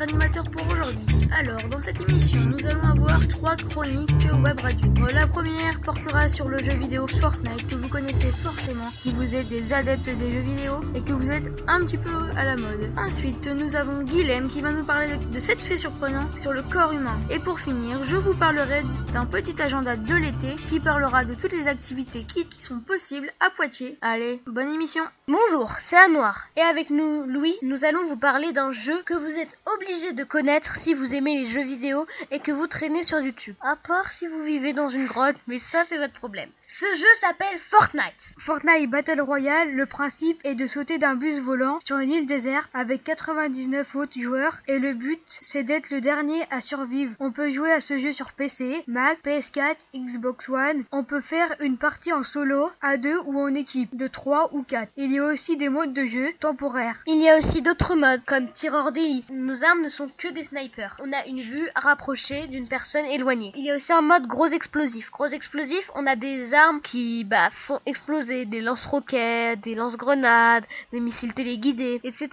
animateur pour aujourd'hui. Alors, dans cette émission, nous allons avoir 3 chroniques web radio. La première portera sur le jeu vidéo Fortnite que vous connaissez forcément si vous êtes des adeptes des jeux vidéo et que vous êtes un petit peu à la mode. Ensuite, nous avons Guilhem qui va nous parler de 7 faits surprenants sur le corps humain. Et pour finir, je vous parlerai d'un petit agenda de l'été qui parlera de toutes les activités qui sont possibles à Poitiers. Allez, bonne émission. Bonjour, c'est Anouar. Et avec nous, Louis, nous allons vous parler d'un jeu que vous êtes obligé de connaître si vous aimez les jeux vidéo et que vous traînez sur YouTube. À part si vous vivez dans une grotte, mais ça c'est votre problème. Ce jeu s'appelle Fortnite. Fortnite Battle Royale, le principe est de sauter d'un bus volant sur une île déserte avec 99 autres joueurs et le but c'est d'être le dernier à survivre. On peut jouer à ce jeu sur PC, Mac, PS4, Xbox One. On peut faire une partie en solo, à 2 ou en équipe, de 3 ou 4. Il y a aussi des modes de jeu temporaires. Il y a aussi d'autres modes comme tireur d'élite. Nos armes ne sont que des snipers. On a une vue rapprochée d'une personne éloignée. Il y a aussi un mode gros explosif. Gros explosif, on a des armes qui font exploser des lance-roquettes, des lance-grenades, des missiles téléguidés, etc.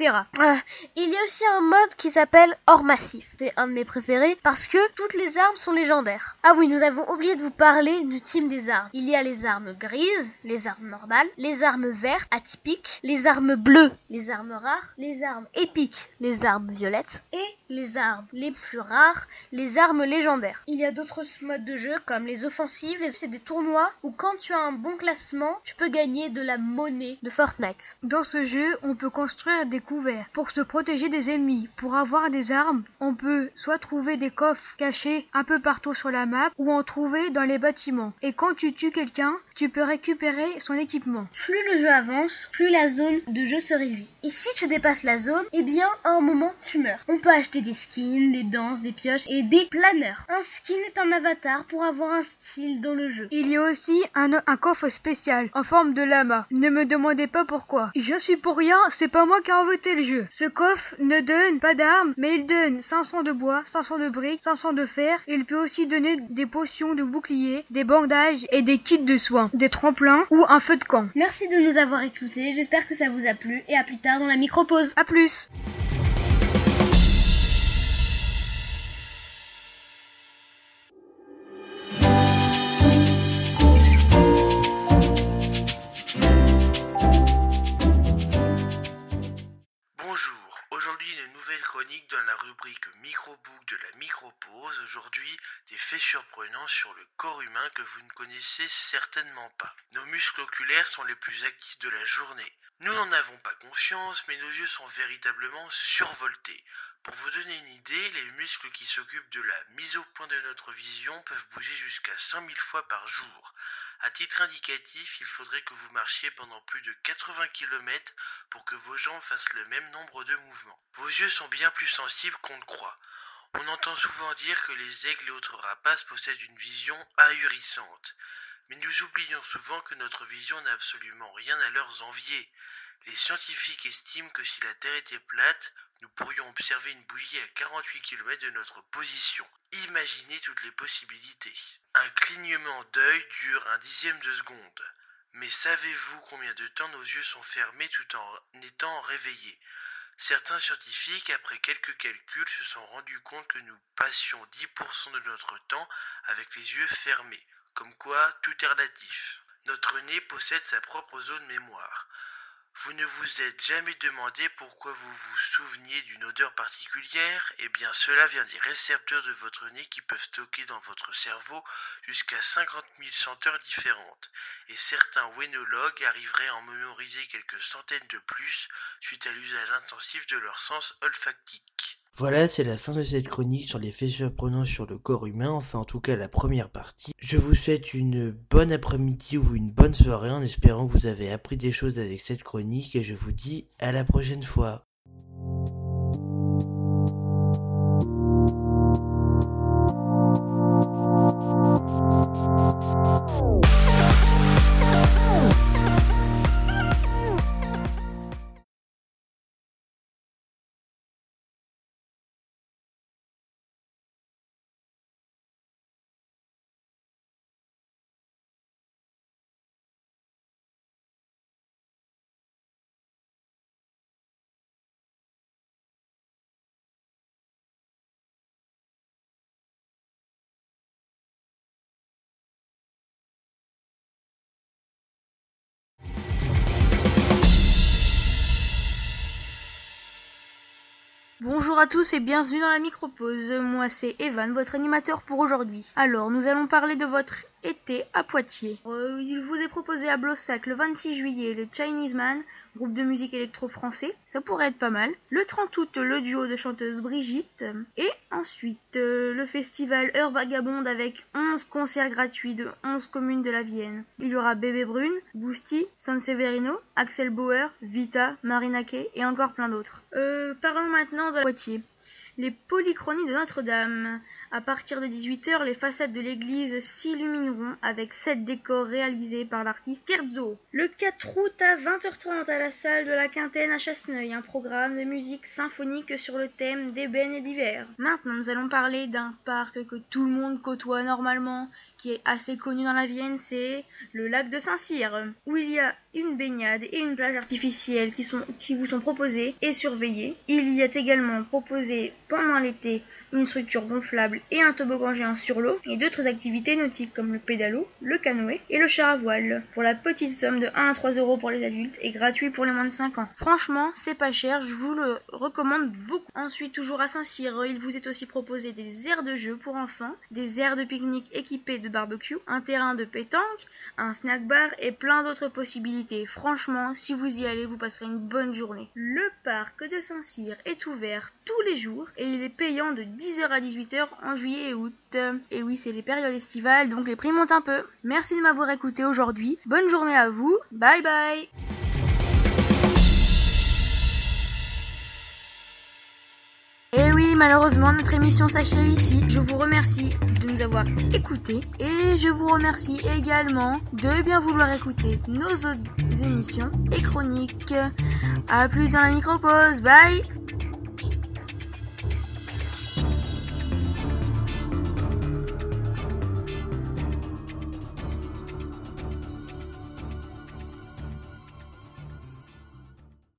Il y a aussi un mode qui s'appelle hors massif. C'est un de mes préférés parce que toutes les armes sont légendaires. Ah oui, nous avons oublié de vous parler du team des armes. Il y a les armes grises, les armes normales, les armes vertes, atypiques, les armes bleues, les armes rares, les armes épiques, les armes violettes et les armes les plus rares, les armes légendaires. Il y a d'autres modes de jeu comme les offensives, c'est des tournois où quand tu as un bon classement, tu peux gagner de la monnaie de Fortnite. Dans ce jeu, on peut construire des couverts pour se protéger des ennemis. Pour avoir des armes, on peut soit trouver des coffres cachés un peu partout sur la map ou en trouver dans les bâtiments. Et quand tu tues quelqu'un, tu peux récupérer son équipement. Plus le jeu avance, plus la zone de jeu se réduit. Et si tu dépasses la zone, eh bien à un moment tu meurs. On peut acheter des skins, des danses, des pioches et des planeurs. Un skin est un avatar pour avoir un style dans le jeu. Il y a aussi un coffre spécial en forme de lama. Ne me demandez pas pourquoi. Je suis pour rien, c'est pas moi qui ai inventé le jeu. Ce coffre ne donne pas d'armes, mais il donne 500 de bois, 500 de briques, 500 de fer. Il peut aussi donner des potions de bouclier, des bandages et des kits de soins, des tremplins ou un feu de camp. Merci de nous avoir écoutés, j'espère que ça vous a plu et à plus tard dans la micro-pause. A plus. Bonjour, aujourd'hui une nouvelle chronique dans la rubrique Microbook de la micropause. Aujourd'hui, des faits surprenants sur le corps humain que vous ne connaissez certainement pas. Nos muscles oculaires sont les plus actifs de la journée. Nous n'en avons pas conscience, mais nos yeux sont véritablement survoltés. Pour vous donner une idée, les muscles qui s'occupent de la mise au point de notre vision peuvent bouger jusqu'à 100 000 fois par jour. À titre indicatif, il faudrait que vous marchiez pendant plus de 80 km pour que vos jambes fassent le même nombre de mouvements. Vos yeux sont bien plus sensibles qu'on ne croit. On entend souvent dire que les aigles et autres rapaces possèdent une vision ahurissante. Mais nous oublions souvent que notre vision n'a absolument rien à leur envier. Les scientifiques estiment que si la Terre était plate, nous pourrions observer une bougie à 48 km de notre position. Imaginez toutes les possibilités. Un clignement d'œil dure un dixième de seconde. Mais savez-vous combien de temps nos yeux sont fermés tout en étant réveillés ? Certains scientifiques, après quelques calculs, se sont rendus compte que nous passions 10% de notre temps avec les yeux fermés. Comme quoi, tout est relatif. Notre nez possède sa propre zone mémoire. Vous ne vous êtes jamais demandé pourquoi vous vous souveniez d'une odeur particulière ? Eh bien, cela vient des récepteurs de votre nez qui peuvent stocker dans votre cerveau jusqu'à 50 000 senteurs différentes. Et certains wénologues arriveraient à en mémoriser quelques centaines de plus suite à l'usage intensif de leur sens olfactique. Voilà, c'est la fin de cette chronique sur les faits surprenants sur le corps humain, enfin en tout cas la première partie. Je vous souhaite une bonne après-midi ou une bonne soirée en espérant que vous avez appris des choses avec cette chronique et je vous dis à la prochaine fois. Bonjour à tous et bienvenue dans la micropause. Moi c'est Evan, votre animateur pour aujourd'hui. Alors nous allons parler de votre été à Poitiers. Il vous est proposé à Blossac le 26 juillet le Chinese Man, groupe de musique électro-français. Ça pourrait être pas mal. Le 30 août le duo de chanteuses Brigitte. Et ensuite le festival Heure Vagabonde avec 11 concerts gratuits de 11 communes de la Vienne. Il y aura Bébé Brune, Boosty, San Severino, Axel Bauer, Vita, Marina Kaye et encore plein d'autres. Parlons maintenant de Poitiers. Les polychronies de Notre-Dame. À partir de 18h, les façades de l'église s'illumineront avec 7 décors réalisés par l'artiste Kerzo. Le 4 août à 20h30 à la salle de la Quintaine à Chasseneuil, un programme de musique symphonique sur le thème d'ébène et d'hiver. Maintenant, nous allons parler d'un parc que tout le monde côtoie normalement, qui est assez connu dans la Vienne, c'est le lac de Saint-Cyr, où il y a une baignade et une plage artificielle qui vous sont proposées et surveillées. Il y a également proposé pendant l'été une structure gonflable et un toboggan géant sur l'eau et d'autres activités nautiques comme le pédalo, le canoë et le char à voile pour la petite somme de 1 à 3 € pour les adultes et gratuit pour les moins de 5 ans. Franchement, c'est pas cher, je vous le recommande beaucoup. Ensuite, toujours à Saint-Cyr, il vous est aussi proposé des aires de jeu pour enfants, des aires de pique-nique équipées de barbecue, un terrain de pétanque, un snack bar et plein d'autres possibilités. Franchement, si vous y allez, vous passerez une bonne journée. Le parc de Saint-Cyr est ouvert tous les jours et il est payant de 10h à 18h en juillet et août. Et oui, c'est les périodes estivales, donc les prix montent un peu. Merci de m'avoir écouté aujourd'hui. Bonne journée à vous. Bye bye. Et oui, malheureusement, notre émission s'achève ici. Je vous remercie de nous avoir écoutés et je vous remercie également de bien vouloir écouter nos autres émissions et chroniques. À plus dans la micropause. Bye.